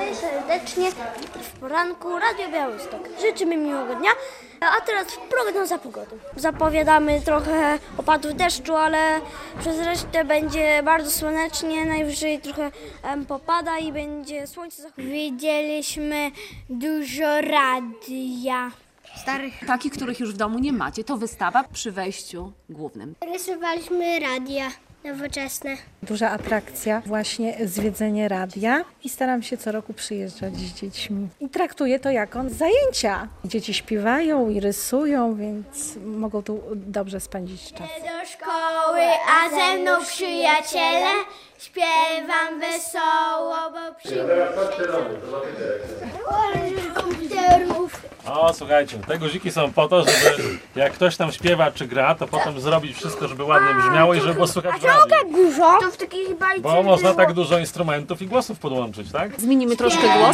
serdecznie w poranku Radio Białystok. Życzymy miłego dnia, a teraz prognóza za pogodę. Zapowiadamy trochę opadów deszczu, ale przez resztę będzie bardzo słonecznie, najwyżej trochę popada i będzie słońce. Widzieliśmy dużo radia. Starych, takich, których już w domu nie macie. To wystawa przy wejściu głównym. Rysowaliśmy radia nowoczesne. Duża atrakcja, właśnie zwiedzenie radia i staram się co roku przyjeżdżać z dziećmi. I traktuję to jako zajęcia. Dzieci śpiewają i rysują, więc mogą tu dobrze spędzić czas. Do szkoły, a ze mną przyjaciele, śpiewam wesoło, bo komputerów. O, słuchajcie, te guziki są po to, żeby jak ktoś tam śpiewa czy gra, to potem zrobić wszystko, żeby ładnie brzmiało i żeby było słychać w radiu. Dużo? To w takiej bajce Bo można tak dużo instrumentów i głosów podłączyć, tak? Zmienimy troszkę głos.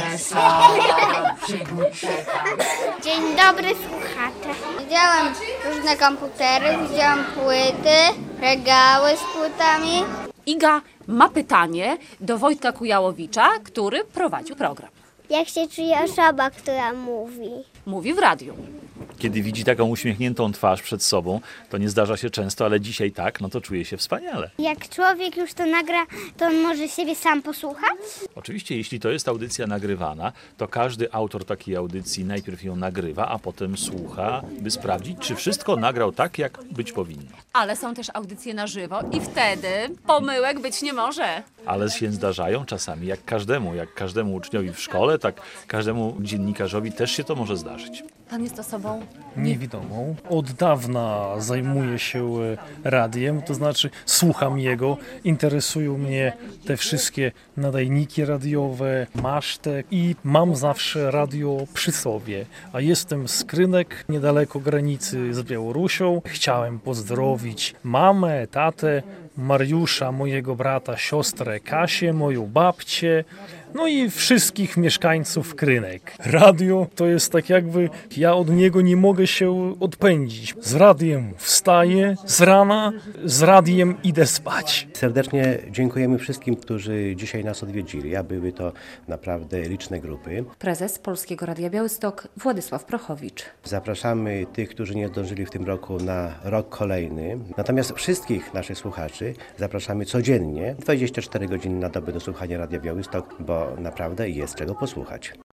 Dzień dobry, słuchacze. Widziałem różne komputery, widziałem płyty, regały z płytami. Iga ma pytanie do Wojtka Kujałowicza, który prowadził program. Jak się czuje osoba, która mówi? Mówi w radiu. Kiedy widzi taką uśmiechniętą twarz przed sobą, to nie zdarza się często, ale dzisiaj tak, no to czuje się wspaniale. Jak człowiek już to nagra, to on może siebie sam posłuchać? Oczywiście, jeśli to jest audycja nagrywana, to każdy autor takiej audycji najpierw ją nagrywa, a potem słucha, by sprawdzić, czy wszystko nagrał tak, jak być powinno. Ale są też audycje na żywo i wtedy pomyłek być nie może. Ale się zdarzają czasami, jak każdemu uczniowi w szkole, tak każdemu dziennikarzowi też się to może zdarzyć. Pan jest osobą niewidomą. Od dawna zajmuję się radiem, to znaczy słucham jego, interesują mnie te wszystkie nadajniki radiowe, maszty i mam zawsze radio przy sobie. A jestem z Krynek, niedaleko granicy z Białorusią. Chciałem pozdrowić mamę, tatę, Mariusza, mojego brata, siostrę Kasię, moją babcię, no i wszystkich mieszkańców Krynek. Radio to jest tak jakby, ja od niego nie mogę się odpędzić. Z radiem wstaję z rana, z radiem idę spać. Serdecznie dziękujemy wszystkim, którzy dzisiaj nas odwiedzili, a były to naprawdę liczne grupy. prezes Polskiego Radia Białystok Władysław Prochowicz. Zapraszamy tych, którzy nie zdążyli w tym roku na rok kolejny. Natomiast wszystkich naszych słuchaczy zapraszamy codziennie, 24 godziny na dobę do słuchania Radia Białystok, bo naprawdę jest czego posłuchać.